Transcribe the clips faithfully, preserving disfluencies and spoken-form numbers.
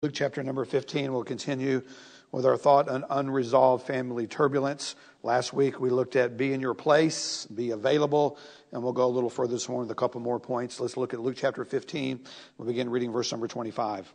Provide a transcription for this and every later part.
Luke chapter number fifteen, we'll continue with our thought on unresolved family turbulence. Last week we looked at be in your place, be available, and we'll go a little further this morning with a couple more points. Let's look at Luke chapter fifteen. We'll begin reading verse number twenty-five.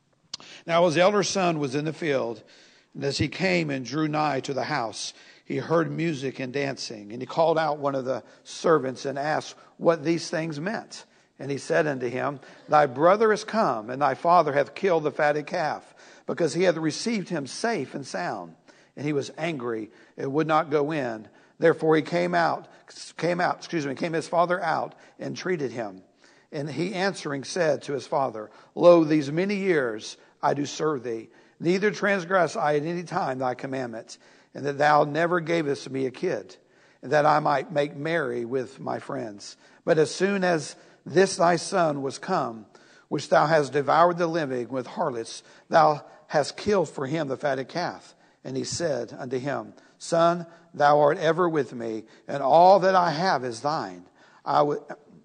Now his elder son was in the field, and as he came and drew nigh to the house, he heard music and dancing. And he called out one of the servants and asked what these things meant. And he said unto him, Thy brother is come, and thy father hath killed the fatted calf, because he hath received him safe and sound. And he was angry and would not go in. Therefore he came out, came out, excuse me, came his father out and treated him. And he answering said to his father, Lo, these many years I do serve thee, neither transgress I at any time thy commandments, and that thou never gavest me a kid, and that I might make merry with my friends. But as soon as this thy son was come, which thou hast devoured the living with harlots, thou hast killed for him the fatted calf. And he said unto him, Son, thou art ever with me, and all that I have is thine. I w-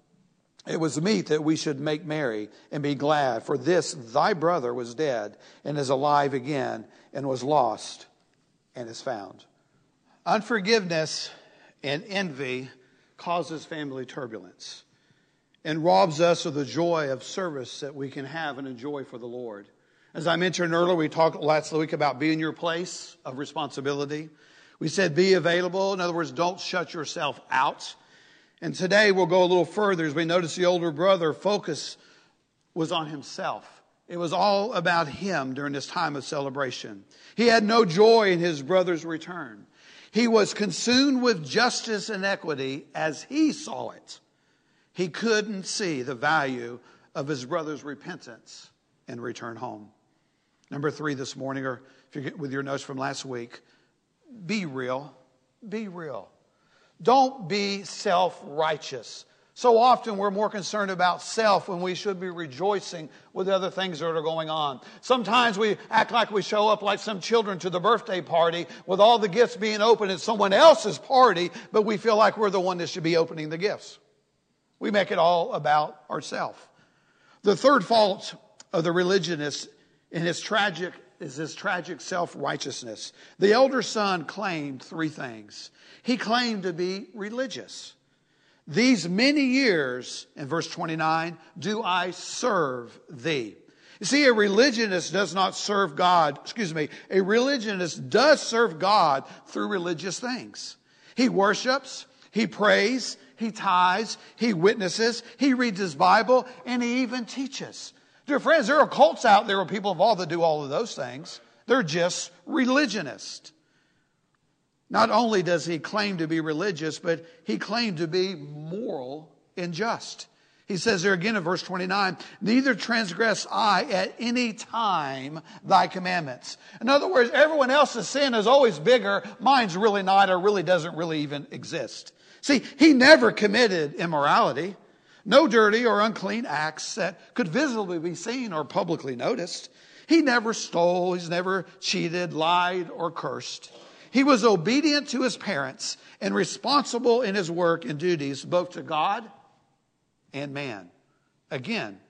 it was meet that we should make merry and be glad, for this thy brother was dead, and is alive again, and was lost, and is found. Unforgiveness and envy causes family turbulence and robs us of the joy of service that we can have and enjoy for the Lord. As I mentioned earlier, we talked last week about being your place of responsibility. We said be available. In other words, don't shut yourself out. And today we'll go a little further as we notice the older brother focus was on himself. It was all about him during this time of celebration. He had no joy in his brother's return. He was consumed with justice and equity as he saw it. He couldn't see the value of his brother's repentance and return home. Number three this morning, or if you get with your notes from last week, be real. Be real. Don't be self-righteous. So often we're more concerned about self when we should be rejoicing with the other things that are going on. Sometimes we act like we show up like some children to the birthday party with all the gifts being opened at someone else's party, but we feel like we're the one that should be opening the gifts. We make it all about ourselves. The third fault of the religionist in his tragic is his tragic self-righteousness. The elder son claimed three things. He claimed to be religious. These many years, in verse twenty-nine, do I serve thee. You see, a religionist does not serve God. Excuse me. A religionist does serve God through religious things. He worships, he prays, he tithes, he witnesses, he reads his Bible, and he even teaches. Dear friends, there are cults out there where people involved that do all of those things. They're just religionists. Not only does he claim to be religious, but he claimed to be moral and just. He says there again in verse twenty-nine, neither transgress I at any time thy commandments. In other words, everyone else's sin is always bigger. Mine's really not, or really doesn't really even exist. See, he never committed immorality. No dirty or unclean acts that could visibly be seen or publicly noticed. He never stole. He's never cheated, lied, or cursed. He was obedient to his parents and responsible in his work and duties, both to God and man. Again,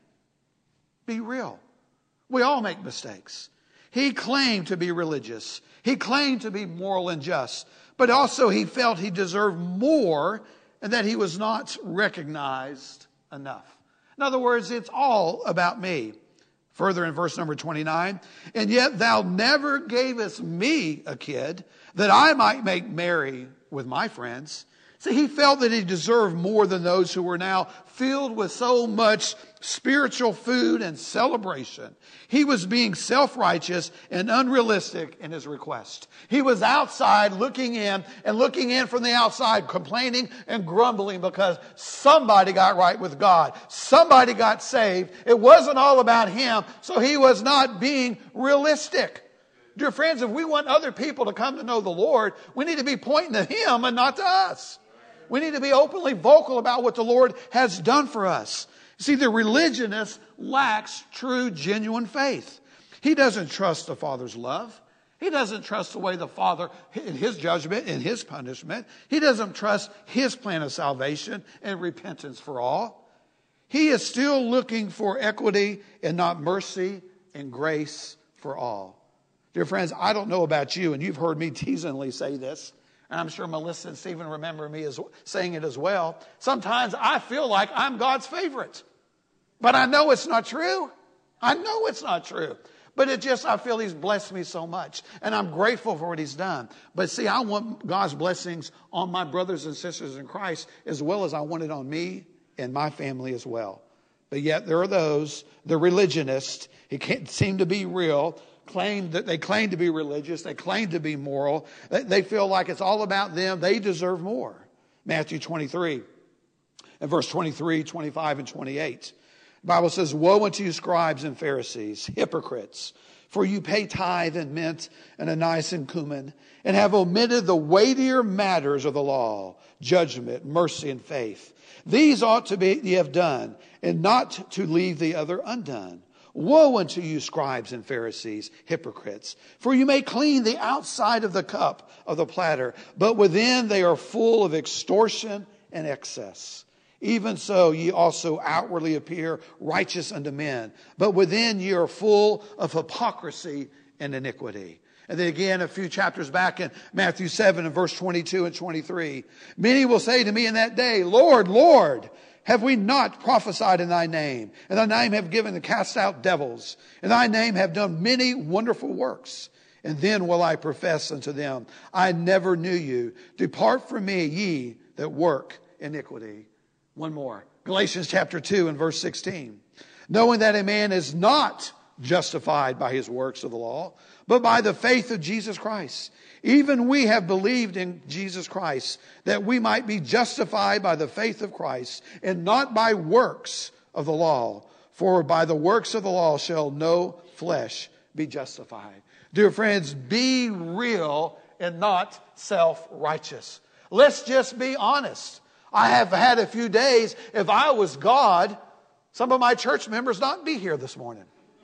be real. We all make mistakes. He claimed to be religious. He claimed to be moral and just. But also he felt he deserved more and that he was not recognized enough. In other words, it's all about me. Further in verse number twenty-nine, and yet thou never gavest me a kid that I might make merry with my friends. See, he felt that he deserved more than those who were now filled with so much spiritual food and celebration. He was being self-righteous and unrealistic in his request. He was outside looking in and looking in from the outside, complaining and grumbling because somebody got right with God. Somebody got saved. It wasn't all about him, so he was not being realistic. Dear friends, if we want other people to come to know the Lord, we need to be pointing to him and not to us. We need to be openly vocal about what the Lord has done for us. See, the religionist lacks true, genuine faith. He doesn't trust the Father's love. He doesn't trust the way the Father, in his judgment, in his punishment. He doesn't trust his plan of salvation and repentance for all. He is still looking for equity and not mercy and grace for all. Dear friends, I don't know about you, and you've heard me teasingly say this, and I'm sure Melissa and Stephen remember me as saying it as well. Sometimes I feel like I'm God's favorite. But I know it's not true. I know it's not true. But it just, I feel He's blessed me so much. And I'm grateful for what He's done. But see, I want God's blessings on my brothers and sisters in Christ as well as I want it on me and my family as well. But yet there are those, the religionists, he can't seem to be real, claim that they claim to be religious, they claim to be moral, they, they feel like it's all about them, they deserve more. Matthew twenty-three, and verse twenty-three, twenty-five, and twenty-eight. The Bible says, woe unto you, scribes and Pharisees, hypocrites, for you pay tithe and mint and anise and cumin, and have omitted the weightier matters of the law, judgment, mercy, and faith. These ought to be ye have done, and not to leave the other undone. Woe unto you, scribes and Pharisees, hypocrites, for you may clean the outside of the cup of the platter, but within they are full of extortion and excess. Even so, ye also outwardly appear righteous unto men, but within ye are full of hypocrisy and iniquity. And then again, a few chapters back in Matthew seven and verse twenty-two and twenty-three, many will say to me in that day, Lord, Lord, have we not prophesied in thy name? And thy name have given to cast out devils. And thy name have done many wonderful works. And then will I profess unto them, I never knew you. Depart from me, ye that work iniquity. One more. Galatians chapter two and verse sixteen. Knowing that a man is not justified by his works of the law, but by the faith of Jesus Christ. Even we have believed in Jesus Christ, that we might be justified by the faith of Christ, and not by works of the law. For by the works of the law shall no flesh be justified. Dear friends, be real and not self-righteous. Let's just be honest. I have had a few days, if I was God, some of my church members not be here this morning.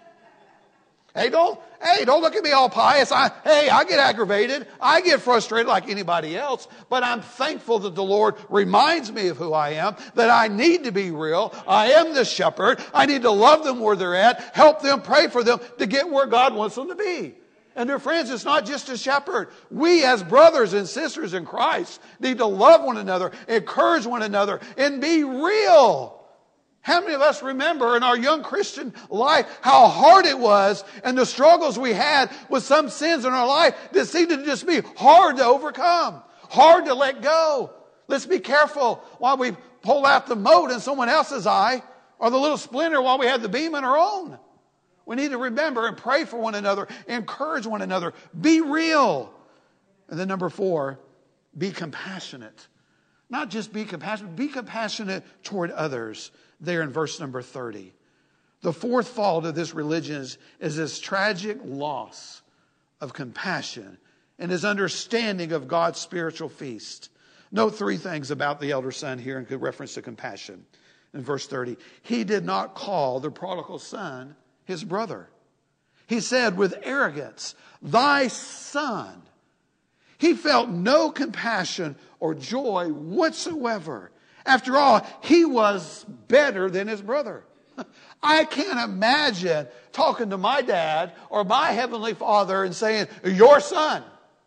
Hey, don't, hey, don't look at me all pious. I, hey, I get aggravated. I get frustrated like anybody else. But I'm thankful that the Lord reminds me of who I am, that I need to be real. I am the shepherd. I need to love them where they're at, help them, pray for them to get where God wants them to be. And dear friends, it's not just a shepherd. We as brothers and sisters in Christ need to love one another, encourage one another, and be real. How many of us remember in our young Christian life how hard it was and the struggles we had with some sins in our life that seemed to just be hard to overcome, hard to let go? Let's be careful while we pull out the mote in someone else's eye or the little splinter while we have the beam in our own. We need to remember and pray for one another, encourage one another, be real. And then number four, be compassionate. Not just be compassionate, be compassionate toward others. There in verse number thirty. The fourth fault of this religion is, is this tragic loss of compassion and his understanding of God's spiritual feast. Note three things about the elder son here in good reference to compassion. In verse thirty, he did not call the prodigal son his brother. He said with arrogance, thy son. He felt no compassion or joy whatsoever. After all, he was better than his brother. I can't imagine talking to my dad or my heavenly father and saying, your son.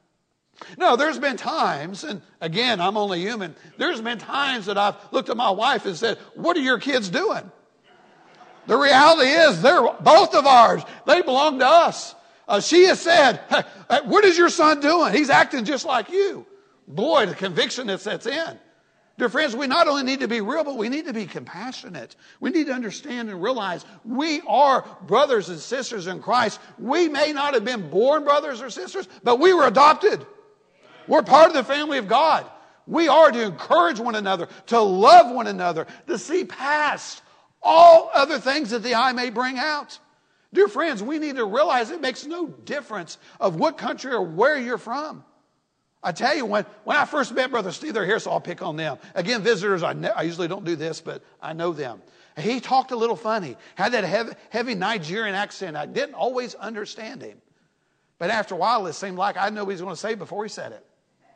No, there's been times, and again, I'm only human. There's been times that I've looked at my wife and said, what are your kids doing? The reality is they're both of ours. They belong to us. Uh, she has said, hey, what is your son doing? He's acting just like you. Boy, the conviction that sets in. Dear friends, we not only need to be real, but we need to be compassionate. We need to understand and realize we are brothers and sisters in Christ. We may not have been born brothers or sisters, but we were adopted. We're part of the family of God. We are to encourage one another, to love one another, to see past all other things that the eye may bring out. Dear friends, we need to realize it makes no difference of what country or where you're from. I tell you, when, when I first met Brother Steve, they're here, so I'll pick on them. Again, visitors, I, ne- I usually don't do this, but I know them. He talked a little funny, had that heavy, heavy Nigerian accent. I didn't always understand him. But after a while, it seemed like I knew what he was going to say before he said it.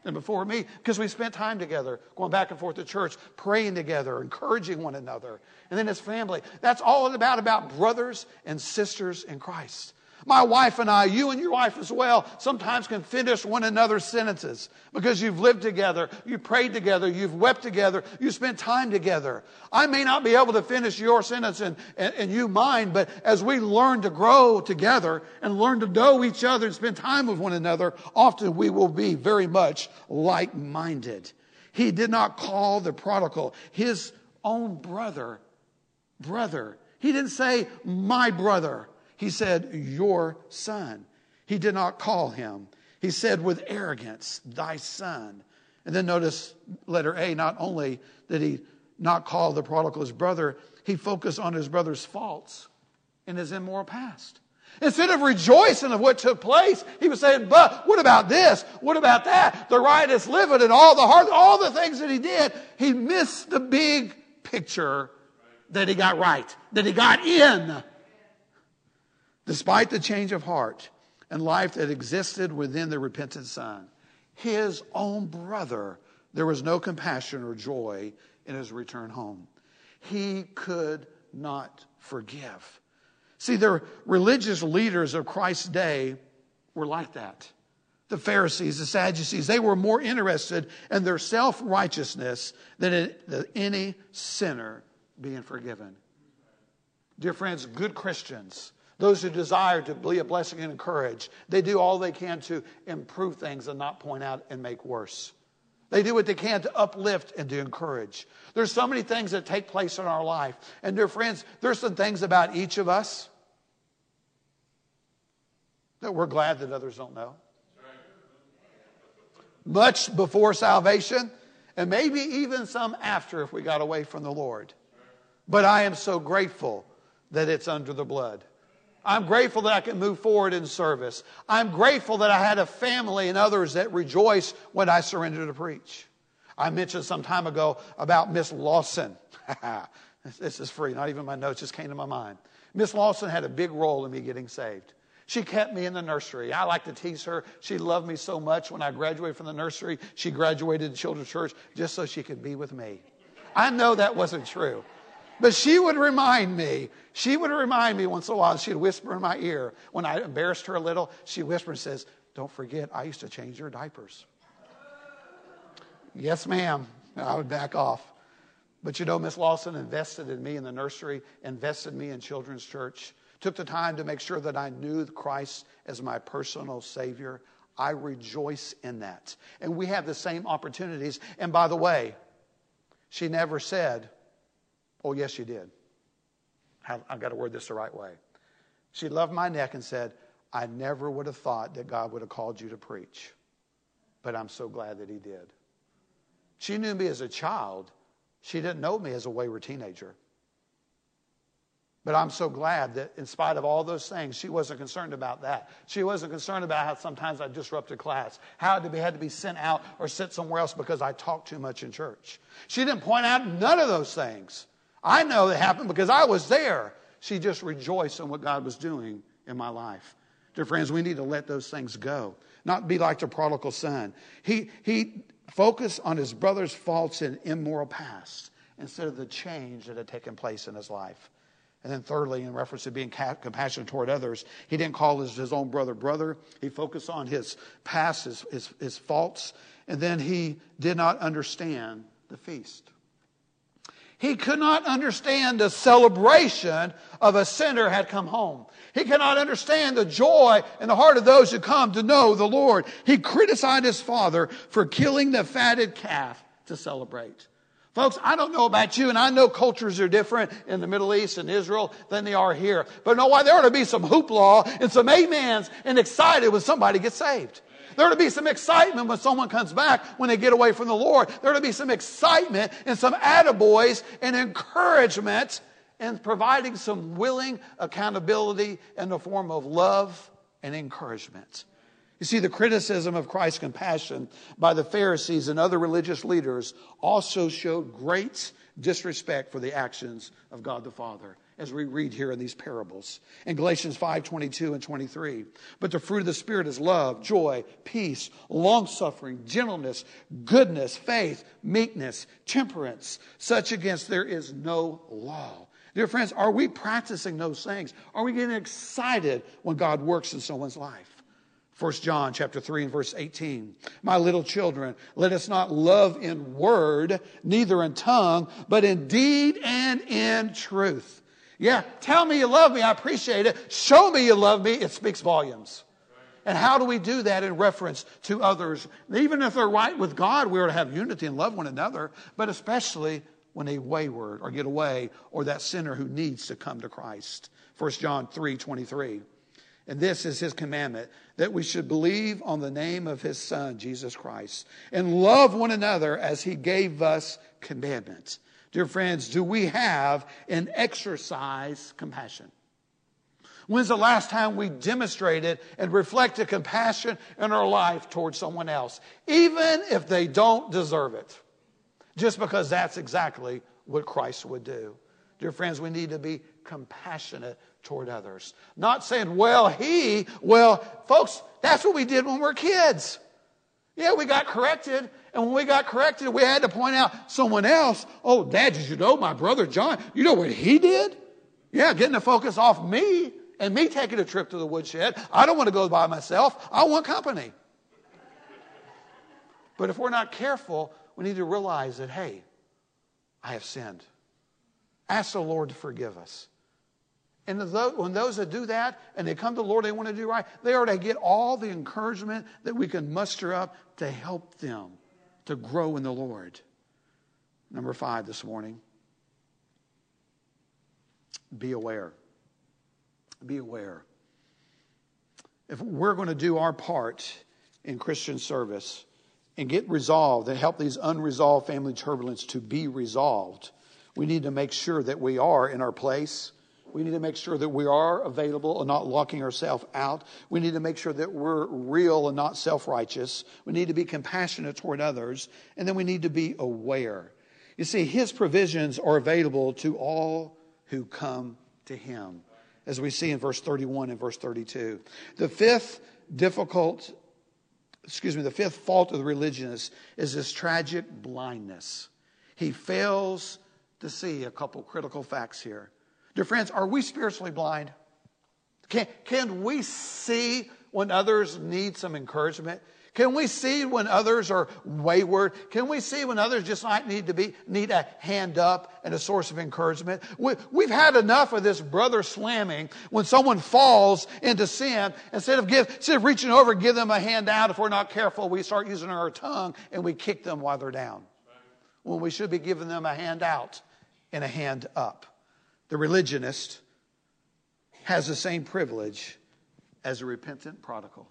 and before me, because we spent time together, going back and forth to church, praying together, encouraging one another. And then his family. That's all it's about, about brothers and sisters in Christ. My wife and I, you and your wife as well, sometimes can finish one another's sentences because you've lived together, you prayed together, you've wept together, you spent time together. I may not be able to finish your sentence and, and, and you mine, but as we learn to grow together and learn to know each other and spend time with one another, often we will be very much like-minded. He did not call the prodigal his own brother, brother. He didn't say, my brother. He said, your son. He did not call him. He said with arrogance, thy son. And then notice letter A, not only did he not call the prodigal his brother, he focused on his brother's faults in his immoral past. Instead of rejoicing of what took place, he was saying, but what about this? What about that? The riotous living and all the hard, all the things that he did. He missed the big picture that he got right, that he got in. Despite the change of heart and life that existed within the repentant son, his own brother, there was no compassion or joy in his return home. He could not forgive. See, the religious leaders of Christ's day were like that. The Pharisees, the Sadducees, they were more interested in their self-righteousness than in any sinner being forgiven. Dear friends, good Christians, those who desire to be a blessing and encourage, they do all they can to improve things and not point out and make worse. They do what they can to uplift and to encourage. There's so many things that take place in our life. And dear friends, there's some things about each of us that we're glad that others don't know. Much before salvation, and maybe even some after if we got away from the Lord. But I am so grateful that it's under the blood. I'm grateful that I can move forward in service. I'm grateful that I had a family and others that rejoice when I surrendered to preach. I mentioned some time ago about Miss Lawson. This is free. Not even my notes just came to my mind. Miss Lawson had a big role in me getting saved. She kept me in the nursery. I like to tease her. She loved me so much. When I graduated from the nursery, she graduated to Children's Church just so she could be with me. I know that wasn't true. But she would remind me, she would remind me once in a while, she'd whisper in my ear. When I embarrassed her a little, she whispered and says, don't forget, I used to change your diapers. Yes, ma'am. I would back off. But you know, Miss Lawson invested in me in the nursery, invested in me in Children's Church, took the time to make sure that I knew Christ as my personal Savior. I rejoice in that. And we have the same opportunities. And by the way, she never said, oh, yes, you did. I've got to word this the right way. She loved my neck and said, I never would have thought that God would have called you to preach. But I'm so glad that he did. She knew me as a child. She didn't know me as a wayward teenager. But I'm so glad that in spite of all those things, she wasn't concerned about that. She wasn't concerned about how sometimes I disrupted class, how I had to be sent out or sit somewhere else because I talked too much in church. She didn't point out none of those things. I know that happened because I was there. She just rejoiced in what God was doing in my life. Dear friends, we need to let those things go. Not be like the prodigal son. He, he focused on his brother's faults and immoral past instead of the change that had taken place in his life. And then thirdly, in reference to being compassionate toward others, he didn't call his, his own brother brother. He focused on his past, his, his, his faults. And then he did not understand the feast. He could not understand the celebration of a sinner had come home. He cannot understand the joy in the heart of those who come to know the Lord. He criticized his father for killing the fatted calf to celebrate. Folks, I don't know about you, and I know cultures are different in the Middle East and Israel than they are here. But know why? There ought to be some hoopla and some amens and excited when somebody gets saved. There ought to be some excitement when someone comes back when they get away from the Lord. There ought to be some excitement and some attaboys and encouragement and providing some willing accountability in the form of love and encouragement. You see, the criticism of Christ's compassion by the Pharisees and other religious leaders also showed great disrespect for the actions of God the Father. as we read here in these parables. In Galatians five, twenty-two and twenty-three. But the fruit of the Spirit is love, joy, peace, long-suffering, gentleness, goodness, faith, meekness, temperance. Such against there is no law. Dear friends, are we practicing those things? Are we getting excited when God works in someone's life? First John chapter three and verse eighteen. My little children, let us not love in word, neither in tongue, but in deed and in truth. Yeah, tell me you love me. I appreciate it. Show me you love me. It speaks volumes. And how do we do that in reference to others? Even if they're right with God, we are to have unity and love one another, but especially when they wayward or get away, or that sinner who needs to come to Christ. First John three twenty-three. And this is his commandment, that we should believe on the name of his Son, Jesus Christ, and love one another as he gave us commandments. Dear friends, do we have and exercise compassion? When's the last time we demonstrated and reflected compassion in our life towards someone else, even if they don't deserve it? Just because that's exactly what Christ would do. Dear friends, we need to be compassionate toward others. Not saying, well, he, well, folks, that's what we did when we were kids. Yeah, we got corrected. And when we got corrected, we had to point out someone else. Oh, Dad, did you know my brother John? You know what he did? Yeah, getting the focus off me and me taking a trip to the woodshed. I don't want to go by myself. I want company. But if we're not careful, we need to realize that, hey, I have sinned. Ask the Lord to forgive us. And when those that do that and they come to the Lord, they want to do right, they are to get all the encouragement that we can muster up to help them to grow in the Lord. Number five this morning. Be aware. Be aware. If we're going to do our part in Christian service and get resolved and help these unresolved family turbulence to be resolved, we need to make sure that we are in our place. We need to make sure that we are available and not locking ourselves out. We need to make sure that we're real and not self-righteous. We need to be compassionate toward others. And then we need to be aware. You see, his provisions are available to all who come to him, as we see in verse thirty-one and verse thirty-two. The fifth difficult, excuse me, the fifth fault of the religionist is this tragic blindness. He fails to see a couple critical facts here. Dear friends, are we spiritually blind? Can, can we see when others need some encouragement? Can we see when others are wayward? Can we see when others just might need to be need a hand up and a source of encouragement? We, we've had enough of this brother slamming when someone falls into sin. Instead of give, instead of reaching over and give them a hand out, if we're not careful, we start using our tongue and we kick them while they're down. When we should be giving them a hand out and a hand up. The religionist has the same privilege as a repentant prodigal.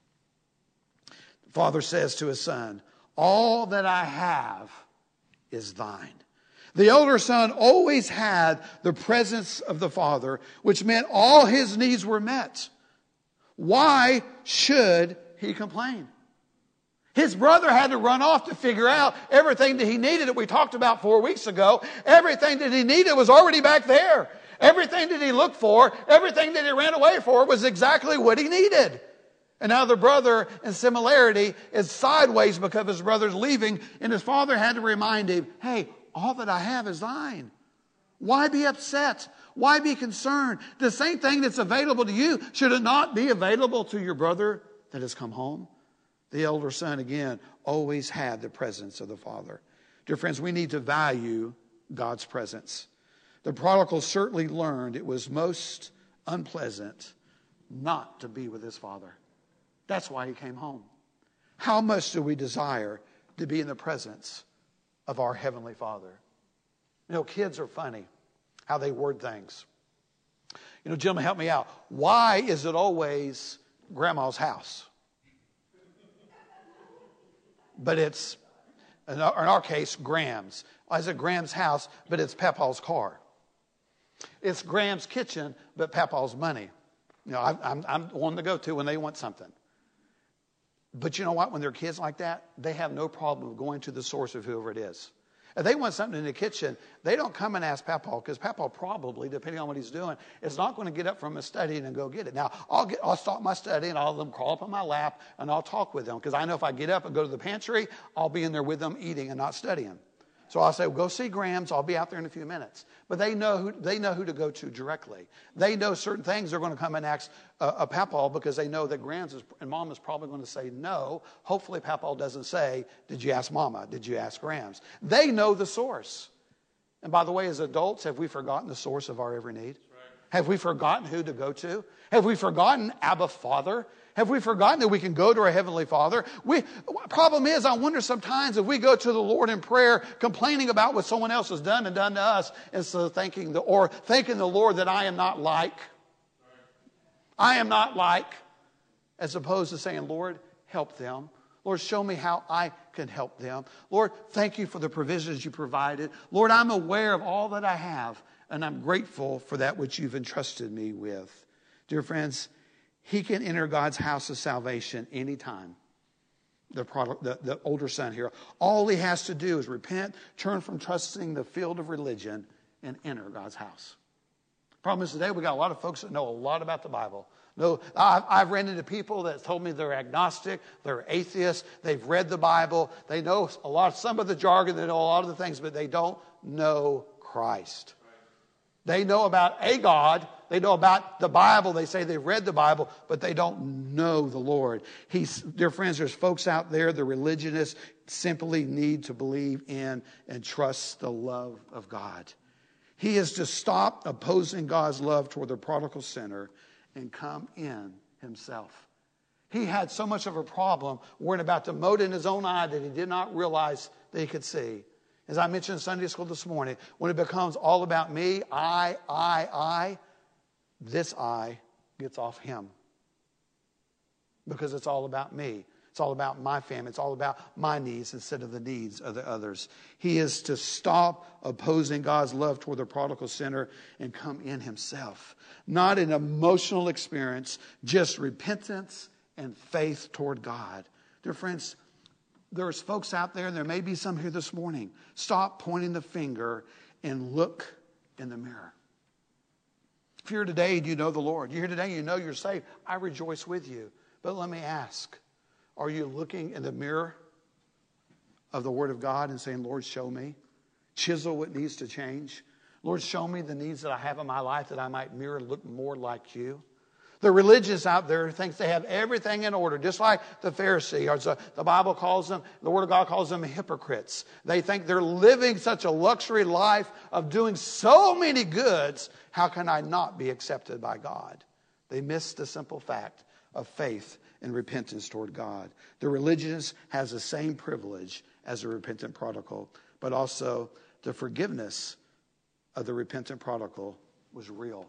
The father says to his son, all that I have is thine. The elder son always had the presence of the father, which meant all his needs were met. Why should he complain? His brother had to run off to figure out everything that he needed that we talked about four weeks ago. Everything that he needed was already back there. Everything that he looked for, everything that he ran away for was exactly what he needed. And now the brother, in similarity, is sideways because his brother's leaving, and his father had to remind him, hey, all that I have is thine. Why be upset? Why be concerned? The same thing that's available to you, should it not be available to your brother that has come home? The elder son, again, always had the presence of the father. Dear friends, we need to value God's presence. The prodigal certainly learned it was most unpleasant not to be with his father. That's why he came home. How much do we desire to be in the presence of our Heavenly Father? You know, kids are funny, how they word things. You know, gentlemen, help me out. Why is it always Grandma's house? But it's, in our, in our case, Graham's. Why is it Graham's house, but it's Papa's car? It's Graham's kitchen, but Papa's money. You know, I, I'm, I'm the one to go to when they want something. But you know what? When they're kids like that, they have no problem going to the source of whoever it is. If they want something in the kitchen, they don't come and ask Papa, because Papa probably, depending on what he's doing, is not going to get up from his study and go get it. Now, I'll get, I'll start my study and all of them crawl up on my lap and I'll talk with them, because I know if I get up and go to the pantry, I'll be in there with them eating and not studying. So I'll say, well, go see Graham's. I'll be out there in a few minutes. But they know who, they know who to go to directly. They know certain things they're going to come and ask uh, a Papa, because they know that Graham's is, and Mom is probably going to say no. Hopefully Papa doesn't say, did you ask Mama? Did you ask Graham's? They know the source. And by the way, as adults, have we forgotten the source of our every need? Right. Have we forgotten who to go to? Have we forgotten Abba Father? Have we forgotten that we can go to our Heavenly Father? We, problem is, I wonder sometimes if we go to the Lord in prayer complaining about what someone else has done and done to us, instead of thanking the, or thanking the Lord that I am not like. I am not like, as opposed to saying, Lord, help them. Lord, show me how I can help them. Lord, thank you for the provisions you provided. Lord, I'm aware of all that I have, and I'm grateful for that which you've entrusted me with. Dear friends, he can enter God's house of salvation anytime. The, product, the, the older son here. All he has to do is repent, turn from trusting the field of religion, and enter God's house. Problem is today we got a lot of folks that know a lot about the Bible. No, I've, I've ran into people that told me they're agnostic, they're atheists, they've read the Bible, they know a lot, some of the jargon, they know a lot of the things, but they don't know Christ. They know about a God. They know about the Bible. They say they've read the Bible, but they don't know the Lord. He's, dear friends, there's folks out there, the religionists, simply need to believe in and trust the love of God. He is to stop opposing God's love toward the prodigal sinner and come in himself. He had so much of a problem worrying about the mote in his own eye that he did not realize that he could see. As I mentioned in Sunday school this morning, when it becomes all about me, I, I, I, this I gets off him. Because it's all about me. It's all about my family. It's all about my needs instead of the needs of the others. He is to stop opposing God's love toward the prodigal sinner and come in himself. Not an emotional experience, just repentance and faith toward God. Dear friends, there's folks out there, and there may be some here this morning. Stop pointing the finger and look in the mirror. If you're here today and you know the Lord, you're here today and you know you're saved, I rejoice with you. But let me ask, are you looking in the mirror of the Word of God and saying, Lord, show me? Chisel what needs to change. Lord, show me the needs that I have in my life that I might mirror and look more like you. The religious out there thinks they have everything in order, just like the Pharisee, or so the Bible calls them, the Word of God calls them hypocrites. They think they're living such a luxury life of doing so many goods. How can I not be accepted by God? They miss the simple fact of faith and repentance toward God. The religious has the same privilege as the repentant prodigal, but also the forgiveness of the repentant prodigal was real.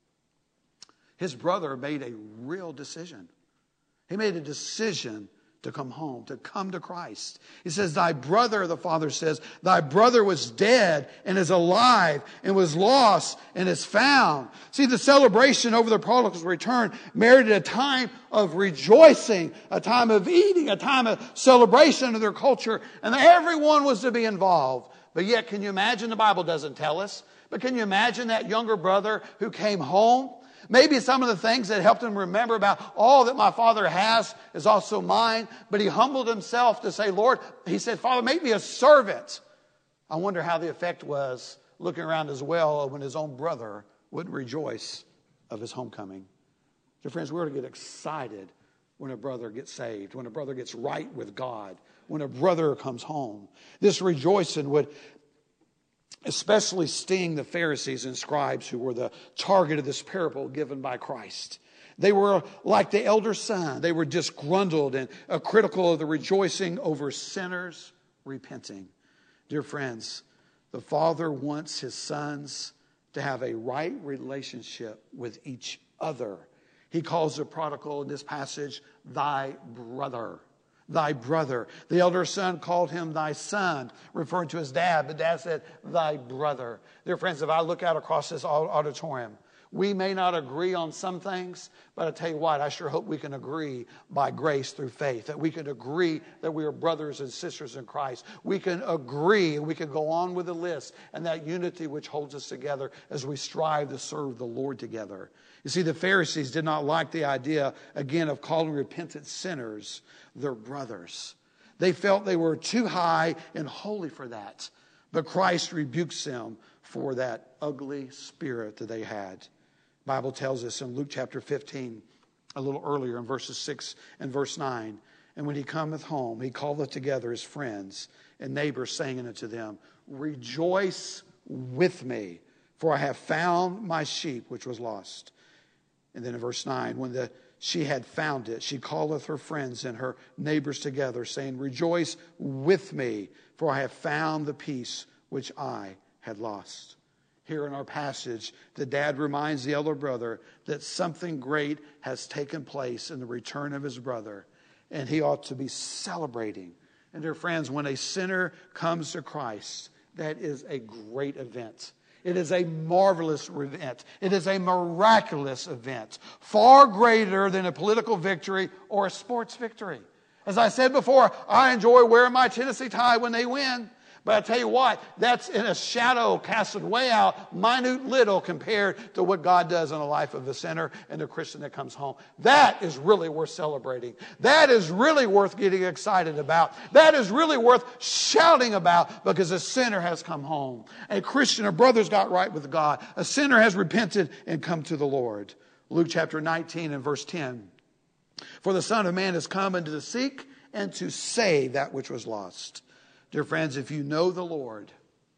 His brother made a real decision. He made a decision to come home, to come to Christ. He says, thy brother, the father says, thy brother was dead and is alive and was lost and is found. See, the celebration over the prodigal's return merited a time of rejoicing, a time of eating, a time of celebration of their culture, and everyone was to be involved. But yet, can you imagine? The Bible doesn't tell us, but can you imagine that younger brother who came home? Maybe some of the things that helped him remember about all that my father has is also mine. But he humbled himself to say, Lord, he said, Father, make me a servant. I wonder how the effect was looking around as well when his own brother wouldn't rejoice of his homecoming. Dear friends, we're to get excited when a brother gets saved, when a brother gets right with God, when a brother comes home. This rejoicing would especially sting the Pharisees and scribes who were the target of this parable given by Christ. They were like the elder son. They were disgruntled and uh, critical of the rejoicing over sinners repenting. Dear friends, the Father wants his sons to have a right relationship with each other. He calls the prodigal in this passage, thy brother. Thy brother. The elder son called him thy son, referring to his dad. But dad said, thy brother. Dear friends, if I look out across this auditorium, We may not agree on some things, but I tell you what, I sure hope we can agree by grace through faith, that we can agree that we are brothers and sisters in Christ. We can agree and we can go on with the list, and that unity which holds us together as we strive to serve the Lord together. You see, the Pharisees did not like the idea, again, of calling repentant sinners their brothers. They felt they were too high and holy for that. But Christ rebukes them for that ugly spirit that they had. The Bible tells us in Luke chapter fifteen, a little earlier in verses six and verse nine, and when he cometh home, he calleth together his friends and neighbors, saying unto them, Rejoice with me, for I have found my sheep which was lost. And then in verse nine, when the she had found it, she calleth her friends and her neighbors together, saying, Rejoice with me, for I have found the piece which I had lost. Here in our passage, the dad reminds the elder brother that something great has taken place in the return of his brother, and he ought to be celebrating. And dear friends, when a sinner comes to Christ, that is a great event. It is a marvelous event. It is a miraculous event, far greater than a political victory or a sports victory. As I said before, I enjoy wearing my Tennessee tie when they win. But I tell you what, that's in a shadow casted way out, minute little compared to what God does in the life of the sinner and the Christian that comes home. That is really worth celebrating. That is really worth getting excited about. That is really worth shouting about, because a sinner has come home. A Christian, a brother's got right with God. A sinner has repented and come to the Lord. Luke chapter nineteen and verse ten. For the Son of Man is come unto to seek and to save that which was lost. Dear friends, if you know the Lord,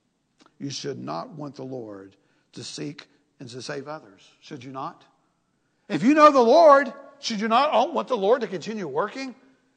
you should not want the Lord to seek and to save others. Should you not? If you know the Lord, should you not want the Lord to continue working?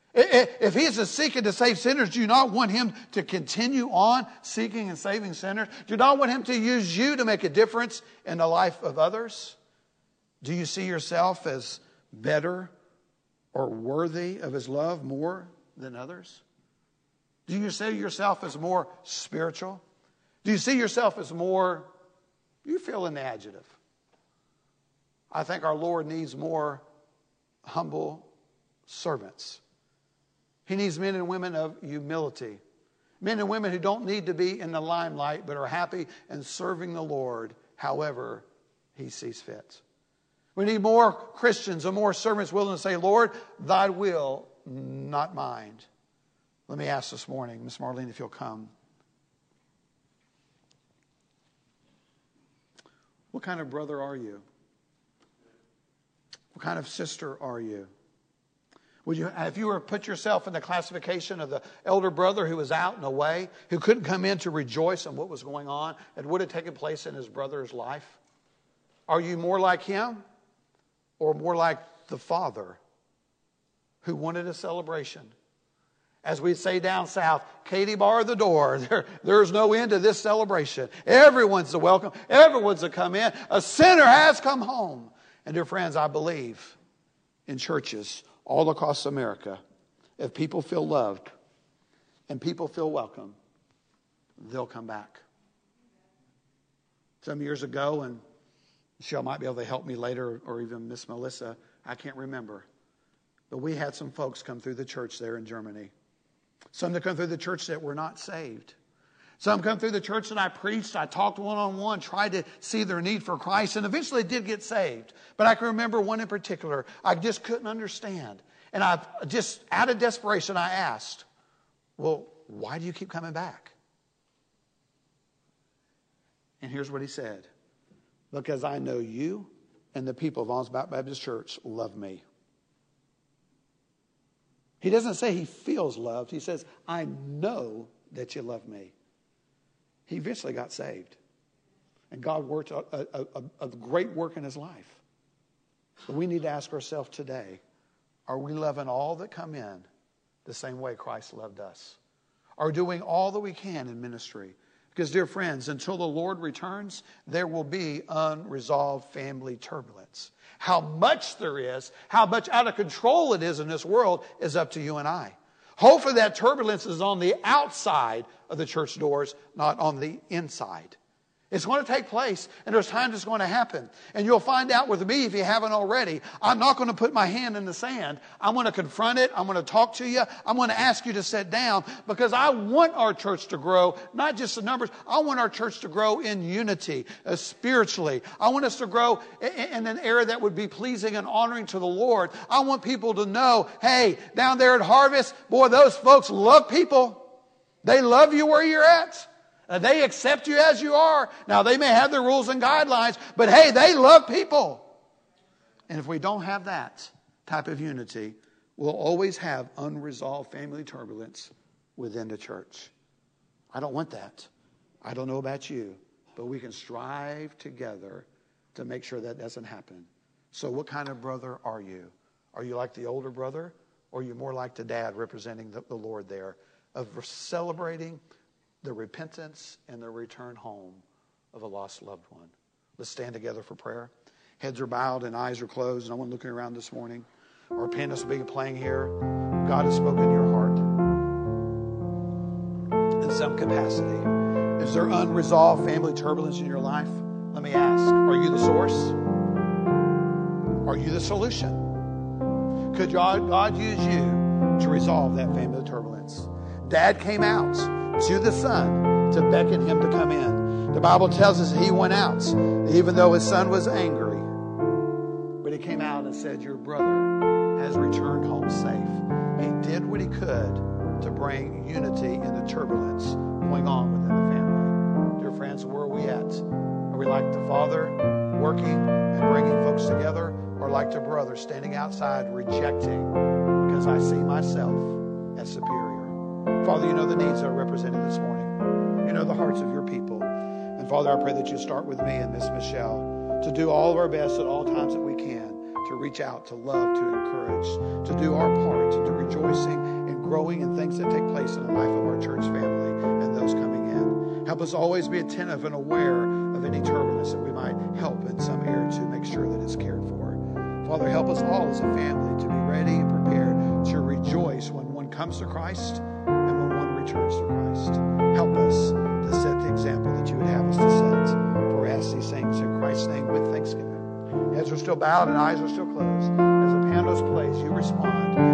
If he is to seek and to save sinners, do you not want him to continue on seeking and saving sinners? Do you not want him to use you to make a difference in the life of others? Do you see yourself as better or worthy of his love more than others? Do you see yourself as more spiritual? Do you see yourself as more, you fill in the adjective. I think our Lord needs more humble servants. He needs men and women of humility. Men and women who don't need to be in the limelight, but are happy and serving the Lord however he sees fit. We need more Christians and more servants willing to say, Lord, thy will, not mine. Let me ask this morning, Miss Marlene, if you'll come. What kind of brother are you? What kind of sister are you? Would you, if you were to put yourself in the classification of the elder brother who was out and away, who couldn't come in to rejoice in what was going on and what had taken place in his brother's life, are you more like him or more like the father who wanted a celebration? As we say down south, Katie bar the door. There, there's no end to this celebration. Everyone's a welcome. Everyone's a come in. A sinner has come home. And dear friends, I believe in churches all across America, if people feel loved and people feel welcome, they'll come back. Some years ago, and Michelle might be able to help me later, or even Miss Melissa, I can't remember. But we had some folks come through the church there in Germany. Some that come through the church that were not saved. Some come through the church that I preached. I talked one-on-one, tried to see their need for Christ, and eventually did get saved. But I can remember one in particular I just couldn't understand. And I just, out of desperation, I asked, well, why do you keep coming back? And here's what he said. Because I know you and the people of Alms Baptist Church love me. He doesn't say he feels loved. He says, I know that you love me. He eventually got saved. And God worked a, a, a, a great work in his life. But we need to ask ourselves today, are we loving all that come in the same way Christ loved us? Are we doing all that we can in ministry? Because, dear friends, until the Lord returns, there will be unresolved family turbulence. How much there is, how much out of control it is in this world is up to you and I. Hopefully that turbulence is on the outside of the church doors, not on the inside. It's going to take place, and there's times it's going to happen. And you'll find out with me, if you haven't already, I'm not going to put my hand in the sand. I'm going to confront it. I'm going to talk to you. I'm going to ask you to sit down, because I want our church to grow, not just the numbers. I want our church to grow in unity, uh, spiritually. I want us to grow in, in an area that would be pleasing and honoring to the Lord. I want people to know, hey, down there at Harvest, boy, those folks love people. They love you where you're at. Uh, they accept you as you are. Now, they may have their rules and guidelines, but hey, they love people. And if we don't have that type of unity, we'll always have unresolved family turbulence within the church. I don't want that. I don't know about you, but we can strive together to make sure that doesn't happen. So what kind of brother are you? Are you like the older brother, or are you more like the dad representing the, the Lord there, of celebrating the repentance and the return home of a lost loved one? Let's stand together for prayer. Heads are bowed and eyes are closed. No one looking around this morning. Our pianist will be playing here. God has spoken to your heart in some capacity. Is there unresolved family turbulence in your life? Let me ask, are you the source? Are you the solution? Could God, God use you to resolve that family turbulence? Dad came out to the son to beckon him to come in. The Bible tells us he went out, even though his son was angry. But he came out and said, your brother has returned home safe. He did what he could to bring unity in the turbulence going on within the family. Dear friends, where are we at? Are we like the father working and bringing folks together, or like the brother standing outside rejecting because I see myself as superior? Father, you know the needs that are represented this morning. You know the hearts of your people. And Father, I pray that you start with me and Miss Michelle to do all of our best at all times that we can to reach out, to love, to encourage, to do our part, to do rejoicing and growing in things that take place in the life of our church family and those coming in. Help us always be attentive and aware of any turbulence that we might help in some area to make sure that it's cared for. Father, help us all as a family to be ready and prepared to rejoice when one comes to Christ and when one returns to Christ. Help us to set the example that you would have us to set. For we ask these things in Christ's name with thanksgiving. Heads are still bowed and eyes are still closed. As the pianos plays, you respond.